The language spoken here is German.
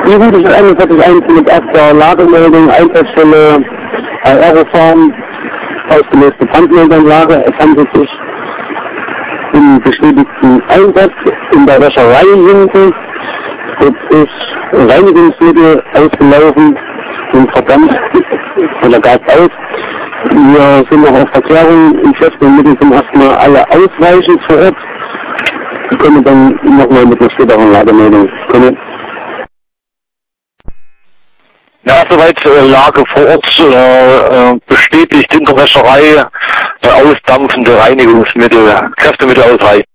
Die Route 41 mit erster Lagemeldung, Einsatzstelle Aerofarm, ausgelöste Brandmeldanlage. Es handelt sich um bestätigten Einsatz in der Wäscherei hinten. Dort ist Reinigungsmittel ausgelaufen und verdammt oder Gas aus. Wir sind noch auf Verklärung. In festen Mitteln sind erstmal alle ausreichend vor Ort. Wir können dann nochmal mit einer späteren Lagemeldung kommen. Ja, soweit Lage vor Ort bestätigt in der Wäscherei ausdampfende Reinigungsmittel, Kräftemittel ausreichend.